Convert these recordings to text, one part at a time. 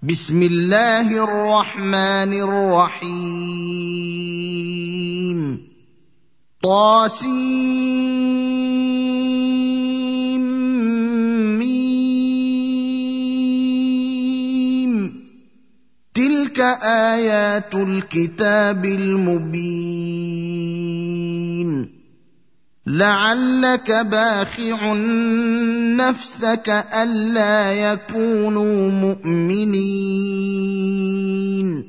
بسم الله الرحمن الرحيم طاسيم تلك آيات الكتاب المبين لعلك باخع نفسك ألا يكونوا مؤمنين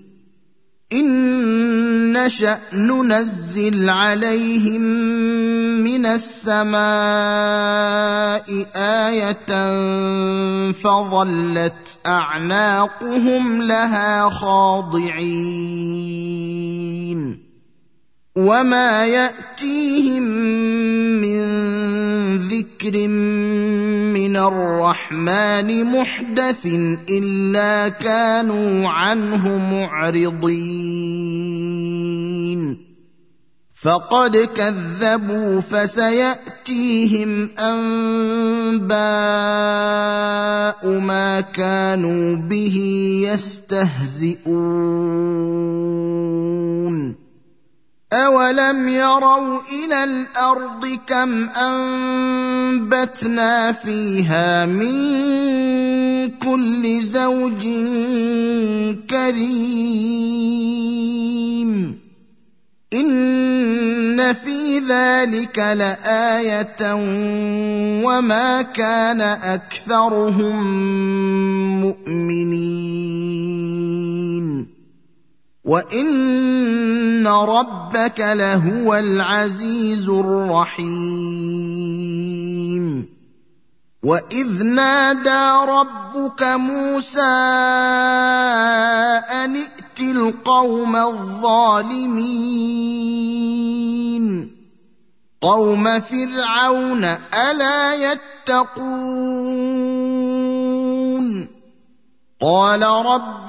إن نشأ ننزل عليهم من السماء آية فظلت أعناقهم لها خاضعين وما يأتيهم من ذكر من الرحمن محدث إلا كانوا عنه معرضين فقد كذبوا فسيأتيهم أنباء ما كانوا به يستهزئون أولم يروا إلى الأرض كم أنبتنا فيها من كل زوج كريم إن في ذلك لآية وما كان أكثرهم مؤمنين وإن ربك لهو العزيز الرحيم وإذ نادى ربك موسى أن ائت القوم الظالمين قوم فرعون ألا يتقون قال رب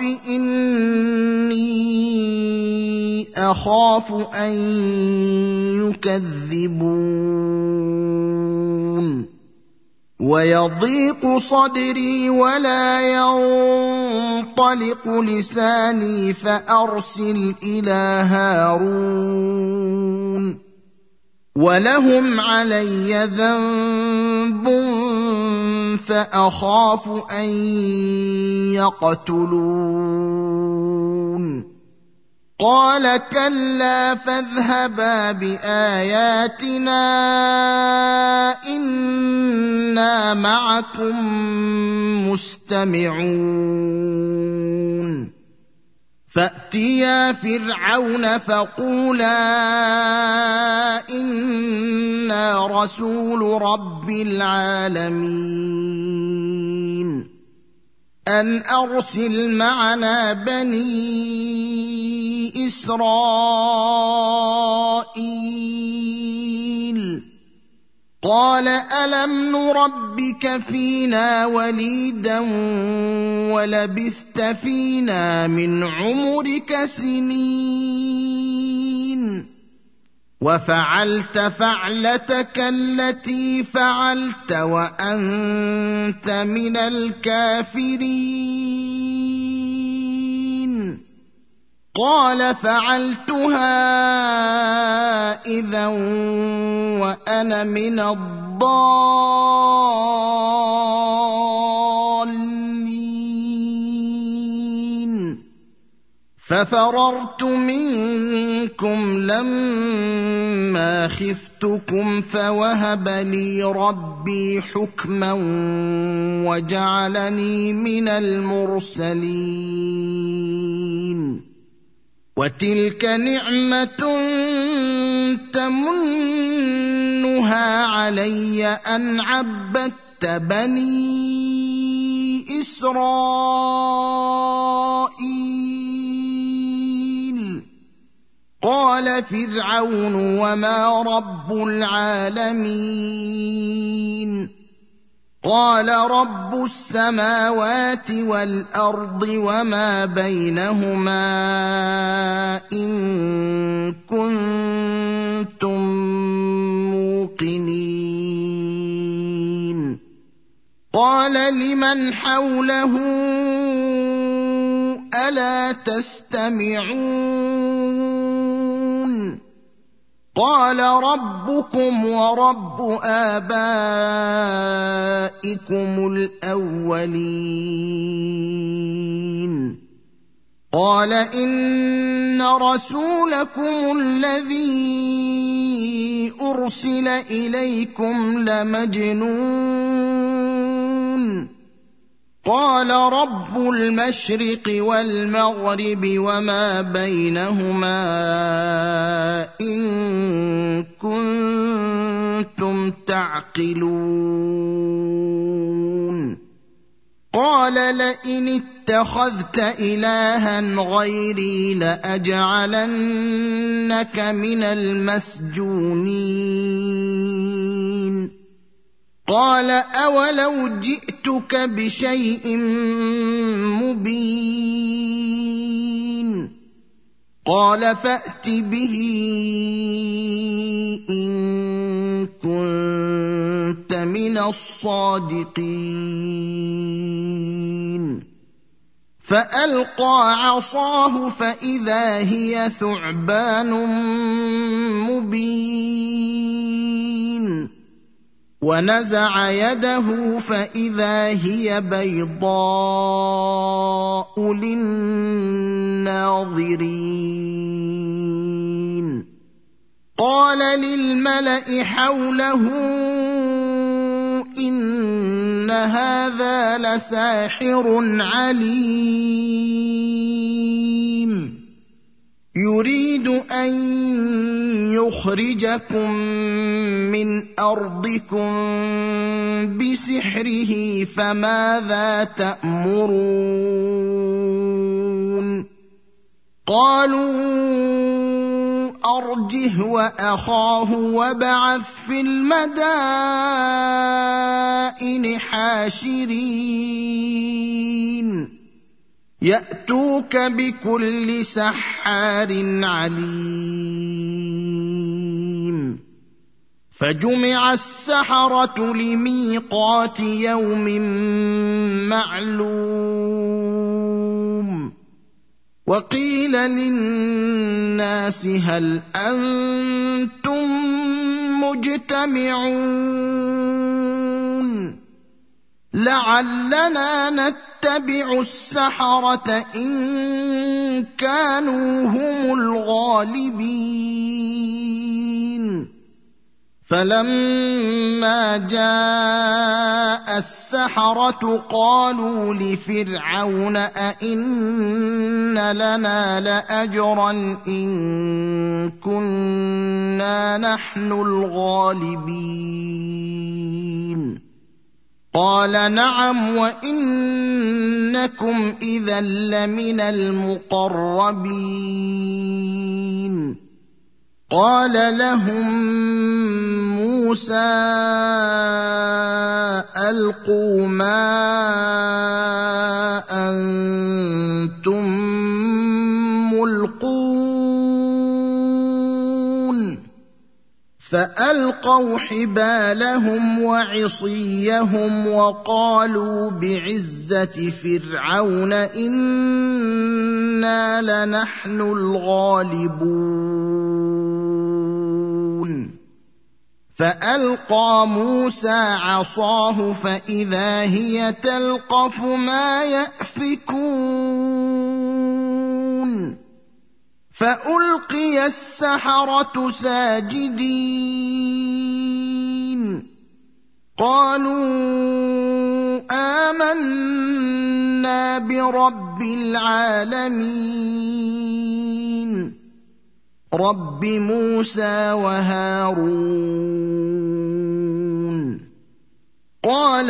إني أخاف أن يكذبون ويضيق صدري ولا ينطلق لساني فأرسل إلى هارون ولهم علي ذنب فأخاف أن يقتلون قال كلا فاذهبا بآياتنا إنا معكم مستمعون فأتيا فرعون فقولا إنا رسول رب العالمين أن أرسل معنا بني إسرائيل قال ألم نربك فينا وليدا ولبثت فينا من عمرك سنين وفعلت فعلتك التي فعلت وأنت من الكافرين قال فعلتها إذا وأنا من الضالين ففررت منكم لما خفتكم فوهب لي ربي حكما وجعلني من المرسلين وتلك نعمة تمنها علي أن عبدت بني إسرائيل قال فرعون وما رب العالمين قال رب السماوات والأرض وما بينهما إن كنتم موقنين قال لمن حوله ألا تستمعون قال ربكم ورب آبائكم الأولين قال إن رسولكم الذي أرسل إليكم لمجنون قال رب المشرق والمغرب وما بينهما إن كنتم تعقلون قال لئن اتخذت إلها غيري لأجعلنك من المسجونين قال أولو جئتك بشيء مبين قال فأت به إن كنت من الصادقين فألقى عصاه فإذا هي ثعبان مبين ونزع يده فإذا هي بيضاء للناظرين قال للملأ حوله إن هذا لساحر عليم يريد أن يخرجكم من أرضكم بسحره فماذا تأمرون قالوا أرجه وأخاه وابعث في المدائن حاشرين يأتوك بكل سحار عليم فجمع السحرة لميقات يوم معلوم وقيل للناس هل أنتم مجتمعون لعلنا نتبع السحرة إن كانوا هم الغالبين فلما جاء السحرة قالوا لفرعون أئن لنا لأجرا إن كنا نحن الغالبين قال نعم وإنكم إذا لمن المقربين قال لهم موسى ألقوا ما أنتم ملقون فألقوا حبالهم وعصيهم وقالوا بعزة فرعون إنا لنحن الغالبون فألقى موسى عصاه فإذا هي تلقف ما يأفكون فألقي السحرة ساجدين قالوا آمنا برب العالمين رب موسى وهارون قال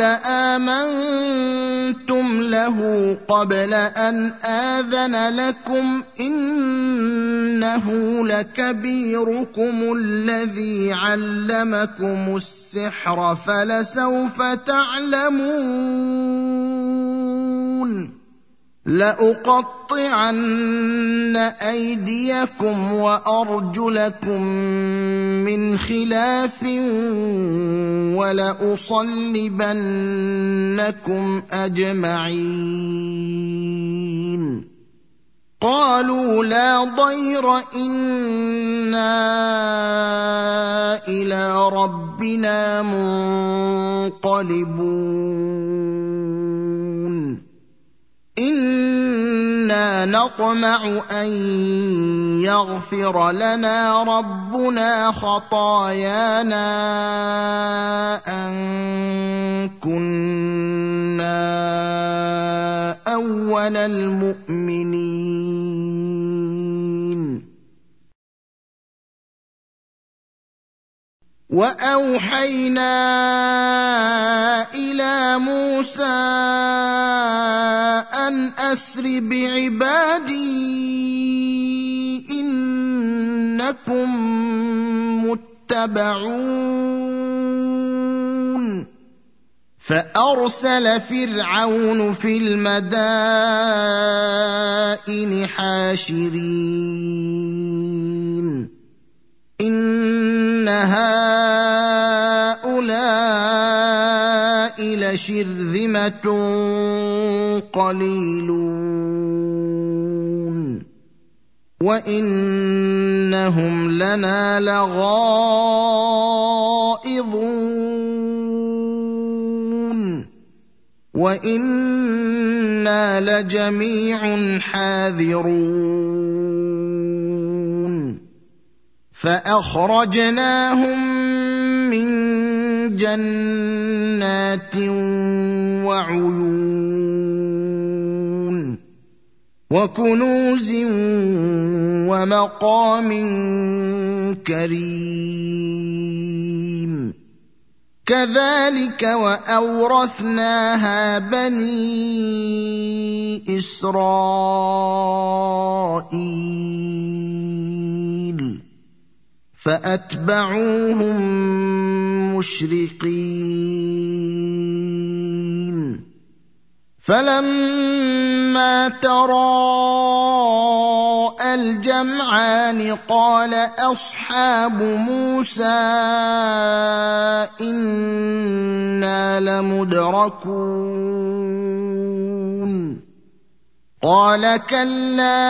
آمنتم له قبل أن آذن لكم إنه لكبيركم الذي علمكم السحر فلسوف تعلمون لأقطعن أيديكم وأرجلكم من خلاف ولأصلبنكم أجمعين قالوا لا ضير إنا إلى ربنا منقلبون إنا نطمع أن يغفر لنا ربنا خطايانا أن كنا أول المؤمنين وأوحينا إلى موسى أن أسر بعبادي إنكم متبعون فأرسل فرعون في المدائن حاشرين إن هؤلاء لشرذمة قليلون وإنهم لنا لغائظون وإنا لجميع حاذرون فأخرجناهم من جنات وعيون وكنوز ومقام كريم كذلك وأورثناها بني إسرائيل فأتبعوهم مشرقين فلما تراءى الجمعان قال أصحاب موسى إنا لمدركون قال كلا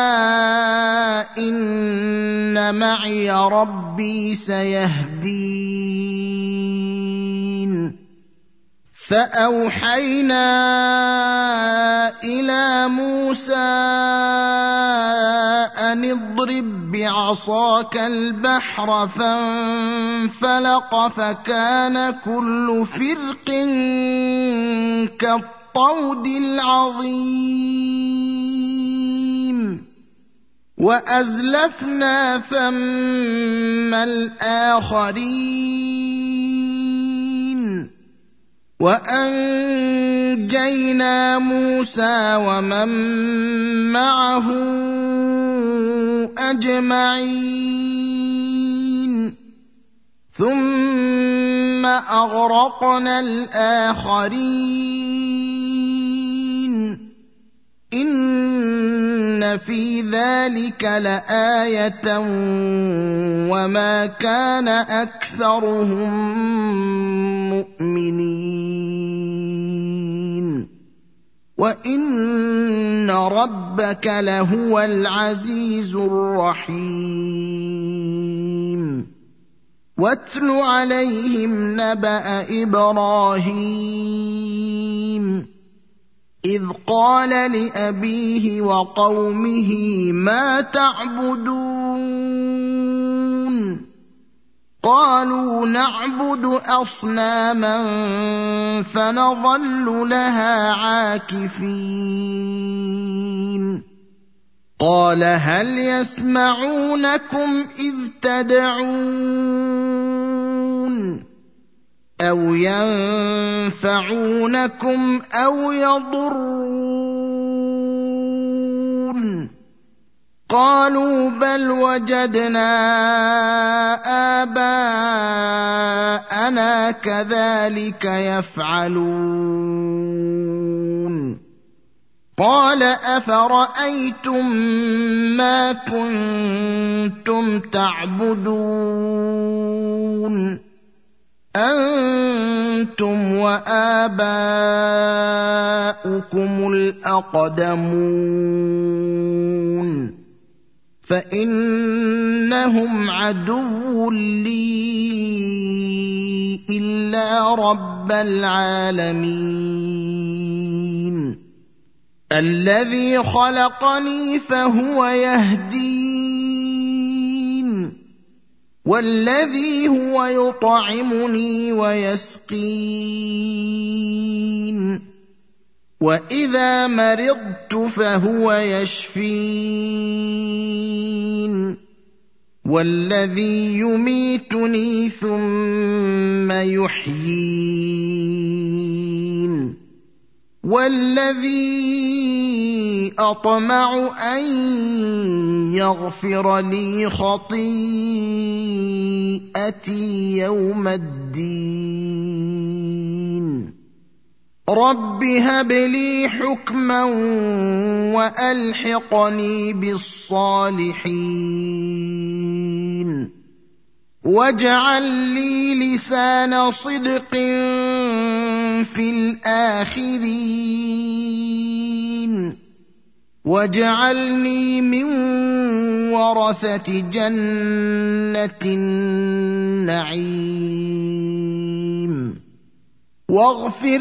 إن معي ربي سيهدين فأوحينا إلى موسى أن اضرب بعصاك البحر فانفلق فكان كل فرق كالطود العظيم وأزلفنا ثم الآخرين وأنجينا موسى ومن معه أجمعين ثم أغرقنا الآخرين إن في ذلك لآية وما كان أكثرهم مؤمنين وإن ربك لهو العزيز الرحيم واتل عليهم نبأ إبراهيم إذ قال لأبيه وقومه ما تعبدون قالوا نعبد أصناما فنظل لها عاكفين قال هل يسمعونكم إذ تدعون أو ينفعونكم أو يضرون قالوا بل وجدنا آباءنا كذلك يفعلون قال أفرأيتم ما كنتم تعبدون أنتم وآباؤكم الأقدمون فإنهم عدو لي إلا رب العالمين الذي خلقني فهو يهدين والذي هو يطعمني ويسقين وإذا مرضت فهو يشفين والذي يميتني ثم يحيين والذي أطمع أن يغفر لي خطيئتي يوم الدين رب هب لي حكما وألحقني بالصالحين واجعل لي لسان صدق في الآخرين واجعلني من ورثة جنة النعيم واغفر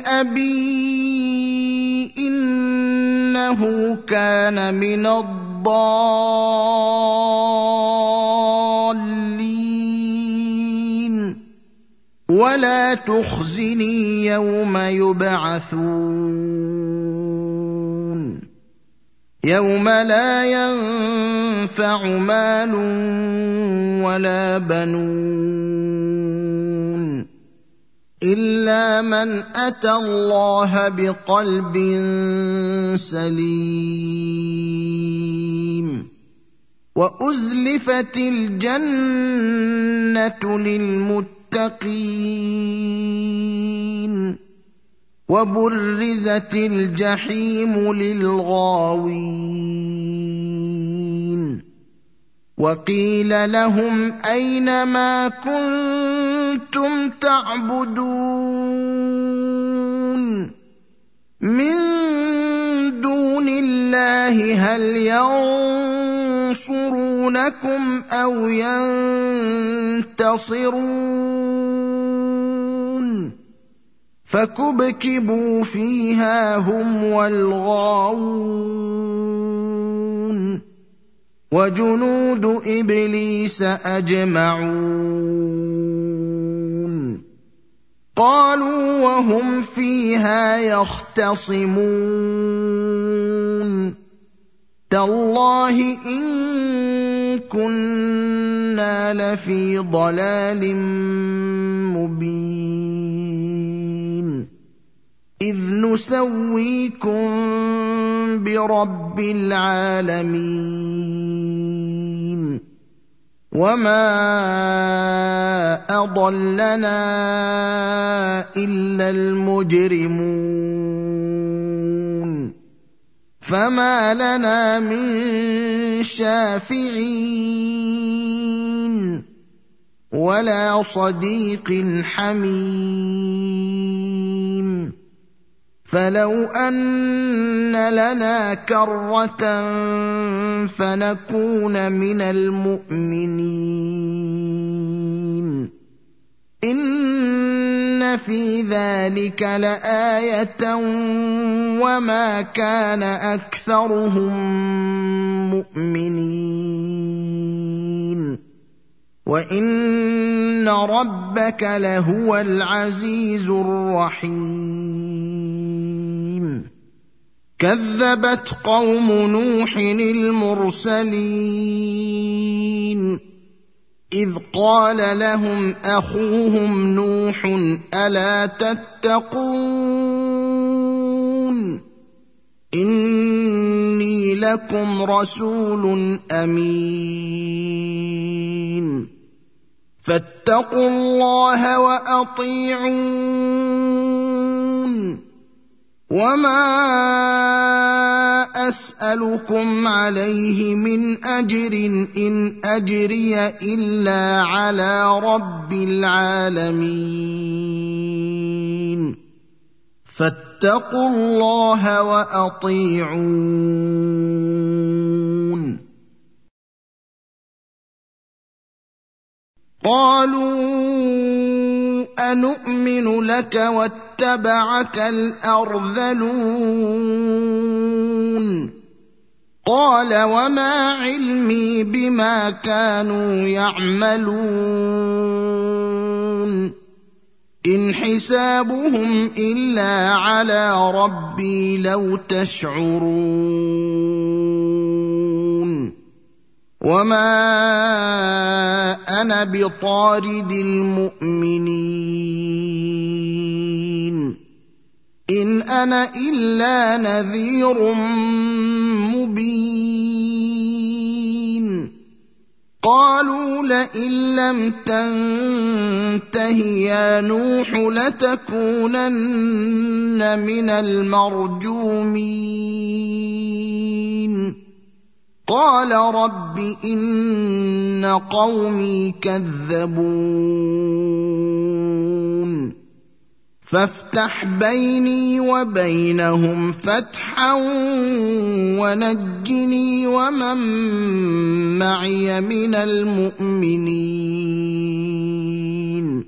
لأبي إنه كان من الضالين ولا تخزني يوم يبعثون يوم لا ينفع مال ولا بنون إلا من أتى الله بقلب سليم وأزلفت الجنة للمتقين وبرزت الجحيم للغاوين وقيل لهم أين ما كنتم تعبدون من دون الله هل ينصرونكم أو ينتصرون فكبكبوا فيها هم والغاوون وجنود إبليس أجمعون قالوا وهم فيها يختصمون تالله إن كنا لفي ضلال مبين إذ نسويكم برب العالمين وما أضلنا إلا المجرمون فما لنا من شافعين ولا صديق حميم فلو أن لنا كرة فنكون من المؤمنين إن في ذلك لآية وما كان أكثرهم مؤمنين وإن ربك لهو العزيز الرحيم كذبت قوم نوح المرسلين إذ قال لهم أخوهم نوح ألا تتقون إني لكم رسول أمين فاتقوا الله وأطيعون وما أسألكم عليه من أجر إن أجري إلا على رب العالمين فاتقوا الله وأطيعون قالوا أنؤمن لك واتبعك الأرذلون قال وما علمي بما كانوا يعملون إن حسابهم إلا على ربي لو تشعرون وما أنا بطارد المؤمنين إن أنا إلا نذير مبين قالوا لئن لم تنته يا نوح لتكونن من المرجومين قال رب إن قومي كذبون فافتح بيني وبينهم فتحا ونجني ومن معي من المؤمنين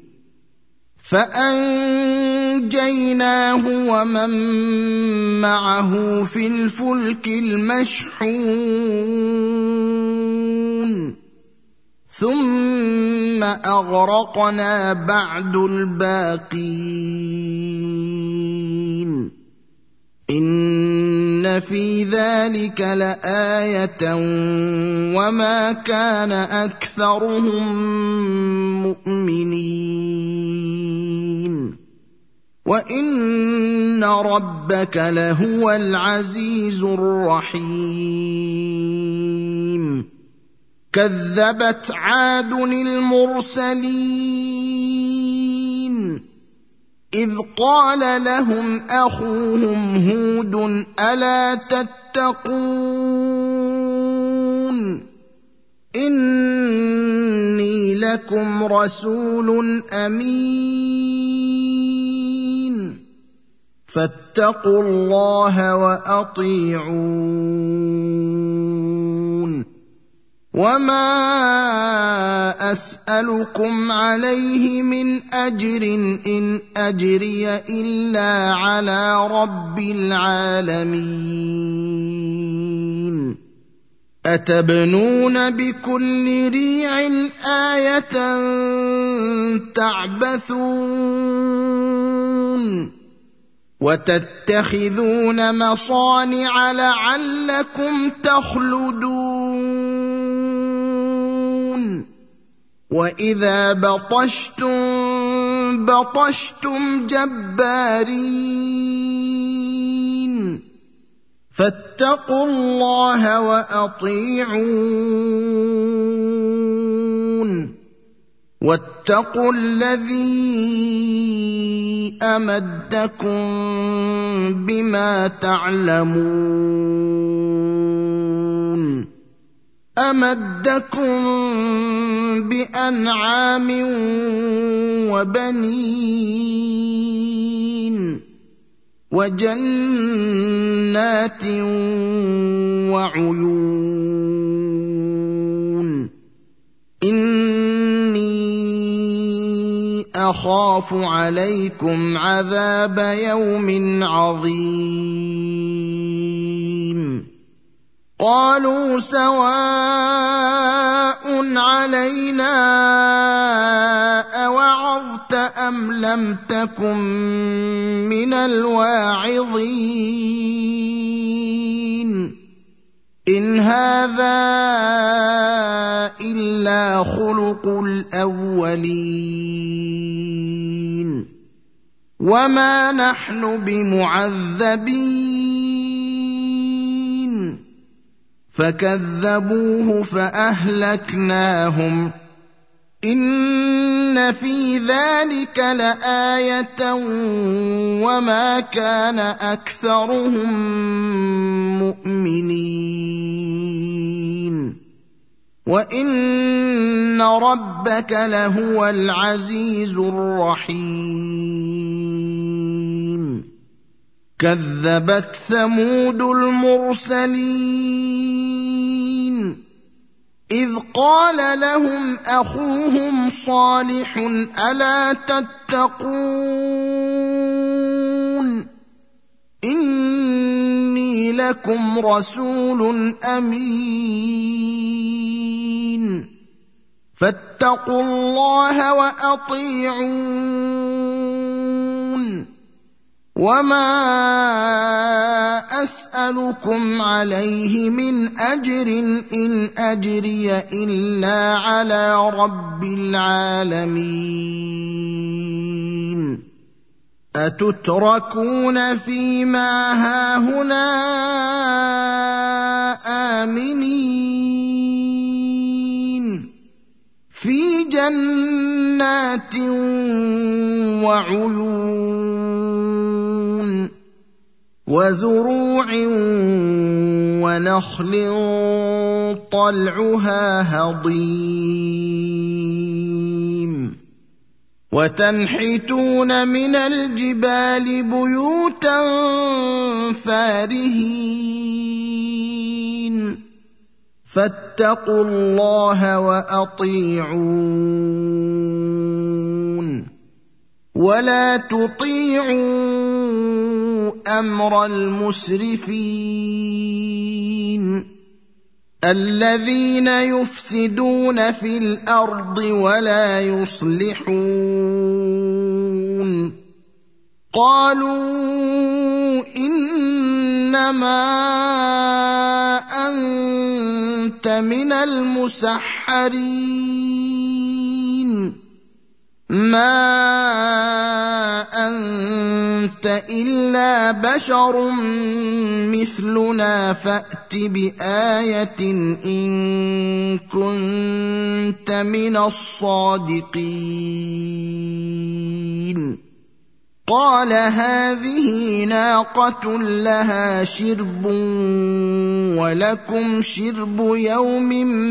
فأنجيناه ومن معه في الفلك المشحون ثم أغرقنا بعد الباقين إن في ذلك لآية وما كان أكثرهم مؤمنين وإن ربك لهو العزيز الرحيم كذبت عاد المرسلين إذ قال لهم أخوهم هود ألا تتقون إني لكم رسول أمين فاتقوا الله وأطيعون وما أسألكم عليه من أجر إن أجري إلا على رب العالمين أتبنون بكل ريع آية تعبثون وتتخذون مصانع لعلكم تخلدون وإذا بطشتم جبارين فاتقوا الله وأطيعون واتقوا الذي أمدكم بما تعلمون أمدكم بأنعام وبنين وجنات وعيون إني أخاف عليكم عذاب يوم عظيم قالوا سواء علينا أوعظت أم لم تكن من الواعظين إن هذا إلا خلق الأولين وما نحن بمعذبين فكذبوه فأهلكناهم إن في ذلك لآية وما كان أكثرهم مؤمنين وإن ربك لهو العزيز الرحيم كذبت ثمود المرسلين إذ قال لهم أخوهم صالح ألا تتقون إني لكم رسول أمين فاتقوا الله وأطيعون وما أسألكم عليه من أجر إن أجري إلا على رب العالمين أتتركون فيما هاهنا آمنين في جنات وعيون وزروع ونخل طلعها هضيم وتنحتون من الجبال بيوتا فارهين فاتقوا الله وأطيعون ولا تطيعوا أمر المسرفين الذين يفسدون في الأرض ولا يصلحون قالوا إنما أنت من المسحرين ما أنت إلا بشر مثلنا فأت بآية إن كنت من الصادقين قال هذه ناقة لها شرب ولكم شرب يوم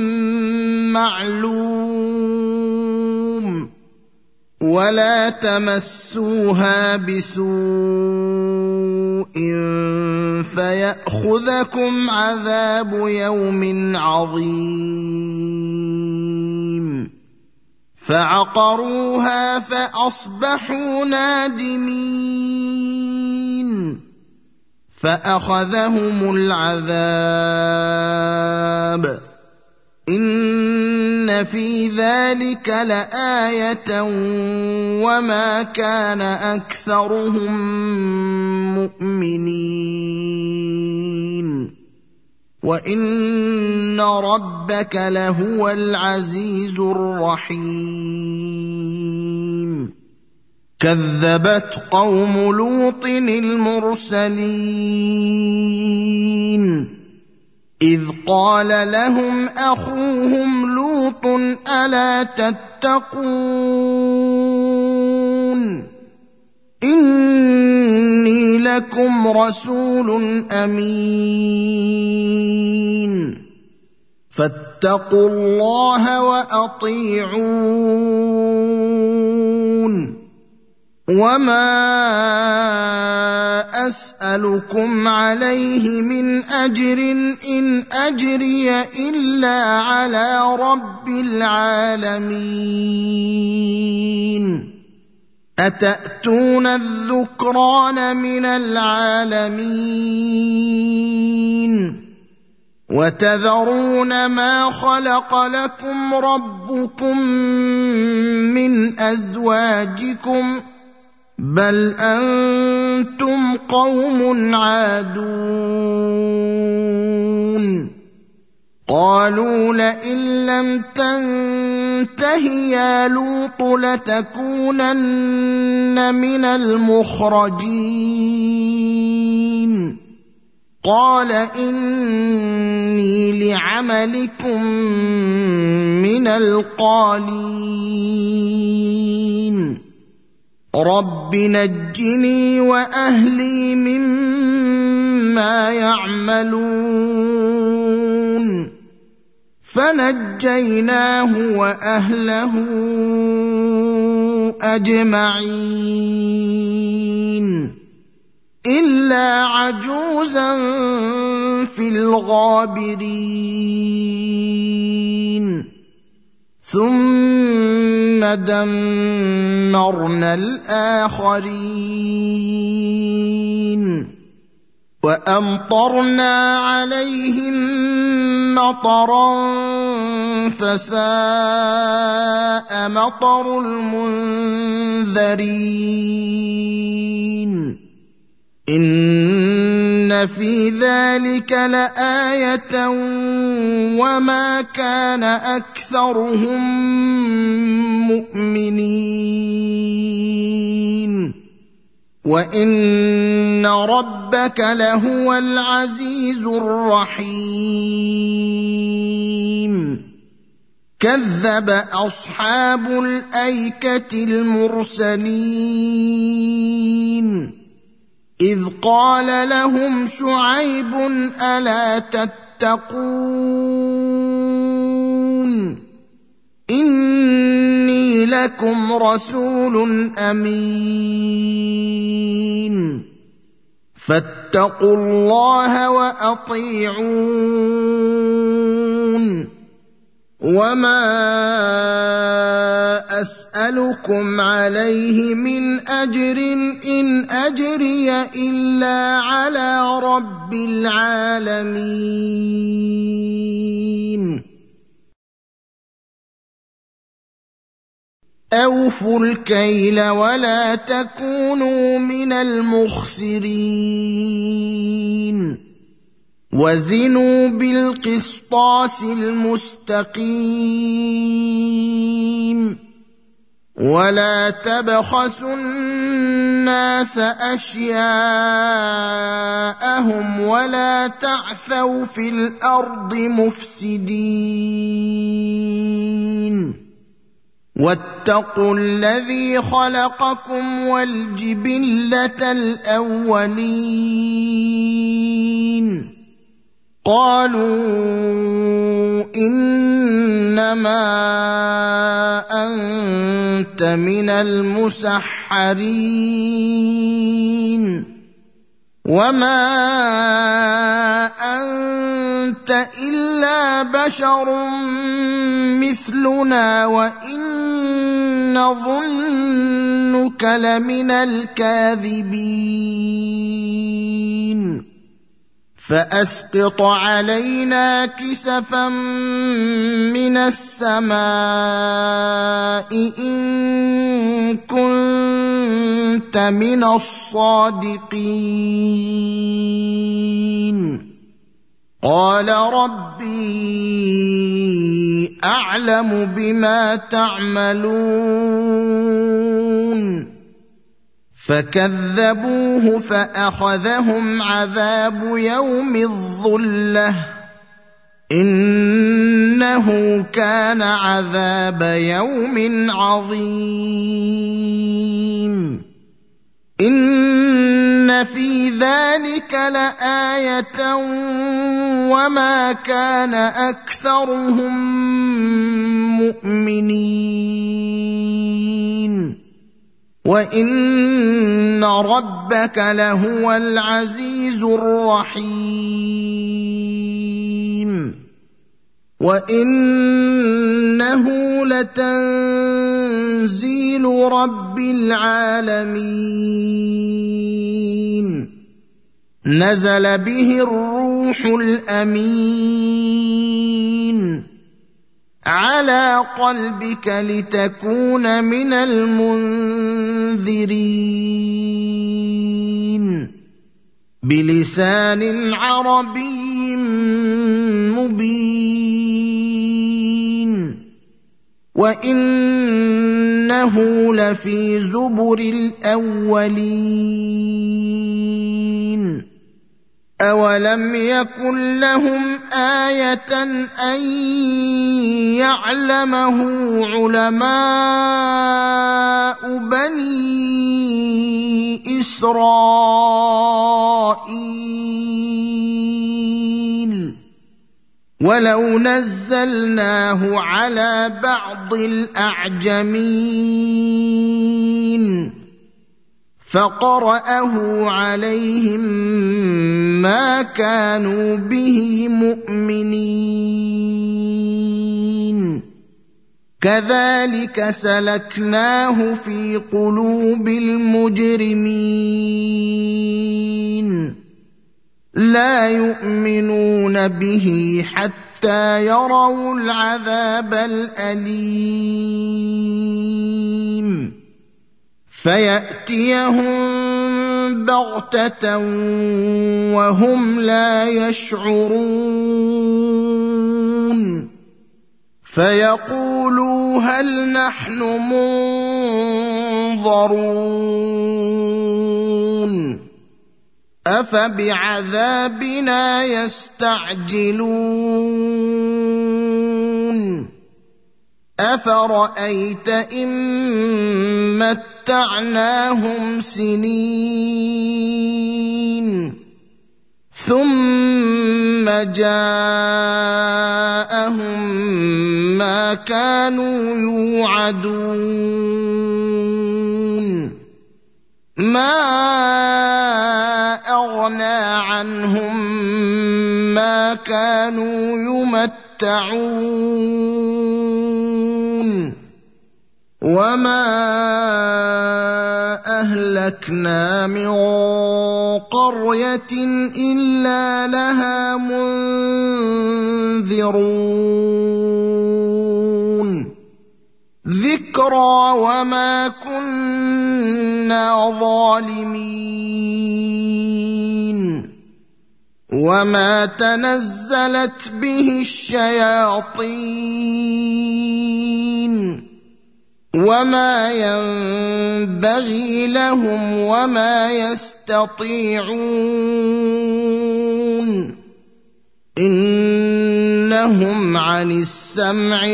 معلوم ولا تمسوها بسوء فيأخذكم عذاب يوم عظيم فعقروها فأصبحوا نادمين فأخذهم العذاب إن في ذلك لآية وما كان أكثرهم مؤمنين وإن ربك لهو العزيز الرحيم كذبت قوم لوط المرسلين إذ قال لهم أخوهم لوط ألا تتقون إني لكم رسول أمين فاتقوا الله وأطيعون وما أسألكم عليه من أجر إن أجري إلا على رب العالمين أتأتون الذكران من العالمين وتذرون ما خلق لكم ربكم من أزواجكم بل أنتم قوم عادون قالوا لئن لم تنته يا لوط لتكونن من المخرجين قال إني لعملكم من القالين رب نجني وأهلي مما يعملون فنجيناه وأهله أجمعين إلا عجوزا في الغابرين ثم دمرنا الآخرين وأمطرنا عليهم مطرا فساء مطر المنذرين إن في ذلك لآية وما كان أكثرهم مؤمنين وإن ربك لهو العزيز الرحيم كذب أصحاب الأيكة المرسلين إذ قال لهم شعيب ألا تتقون إني لكم رسول أمين فاتقوا الله وأطيعون وما أسألكم عليه من أجر إن أجري إلا على رب العالمين أوفوا الكيل ولا تكونوا من المخسرين وزنوا بالقسطاس المستقيم ولا تبخسوا الناس أشياءهم ولا تعثوا في الأرض مفسدين واتقوا الذي خلقكم والجبلة الأولين قالوا إنما أنت من المسحرين وما أنت إلا بشر مثلنا وإن نظنك لمن الكاذبين فأسقط علينا كسفا من السماء إن كنت من الصادقين قال ربي أعلم بما تعملون فكذبوه فأخذهم عذاب يوم الظلة إنه كان عذاب يوم عظيم إن في ذلك لآية وما كان أكثرهم مؤمنين وإن ربك لهو العزيز الرحيم وإنه لتنزيل رب العالمين نزل به الروح الأمين على قلبك لتكون من المنذرين بلسان عربي مبين وإنه لفي زبر الأولين أولم يكن لهم آية أن يعلمه علماء بني إسرائيل ولو نزلناه على بعض الأعجمين فقرأه عليهم ما كانوا به مؤمنين كذلك سلكناه في قلوب المجرمين لا يؤمنون به حتى يروا العذاب الأليم فيأتيهم بغتة وهم لا يشعرون فيقولوا هل نحن منظرون أفبعذابنا يستعجلون أفرأيت إن متعناهم سنين ثم جاءهم ما كانوا يوعدون ما أغنى عنهم ما كانوا يمتعون وما أهلكنا من قرية إلا لها منذرون ذكرى وما كنا ظالمين وما تنزلت به الشياطين وما ينبغي لهم وما يستطيعون إنهم عن السمع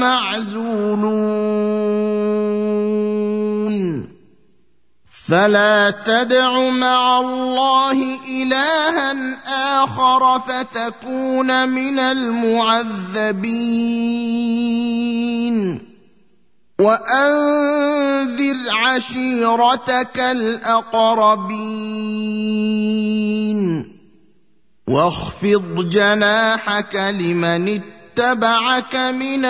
لمعزولون فلا تدع مع الله إلها آخر فتكون من المعذبين وأنذر عشيرتك الأقربين واخفض جناحك لمن اتبعك من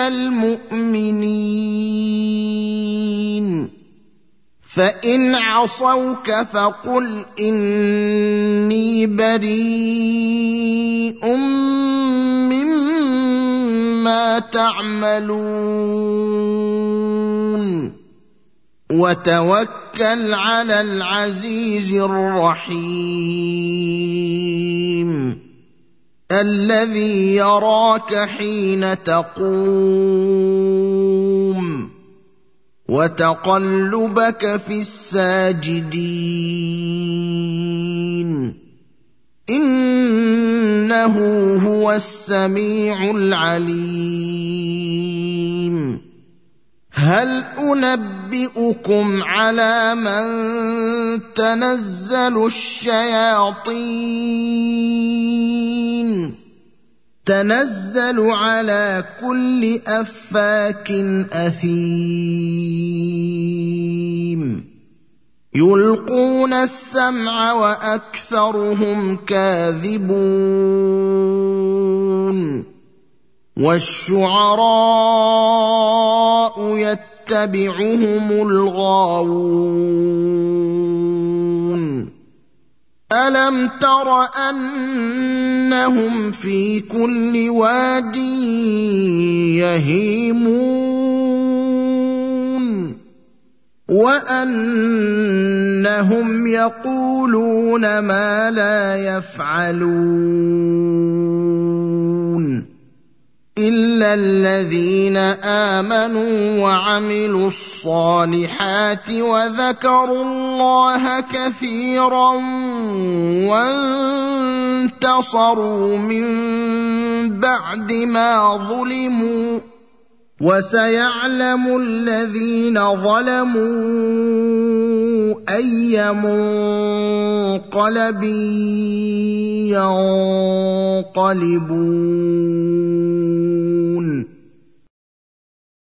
المؤمنين فإن عصوك فقل إني بريء مما تعملون وتوكل على العزيز الرحيم الذي يراك حين تقوم وتقلبك في الساجدين إنه هو السميع العليم هل أنبئكم على من تنزل الشياطين تنزل على كل أفاك أثيم يلقون السمع وأكثرهم كاذبون والشعراء يتبعهم الغاوون ألم تر أنهم في كل واد يهيمون وأنهم يقولون ما لا يفعلون إلا الذين آمنوا وعملوا الصالحات وذكروا الله كثيرا وانتصروا من بعد ما ظلموا وسيعلم الذين ظلموا أي منقلب ينقلبون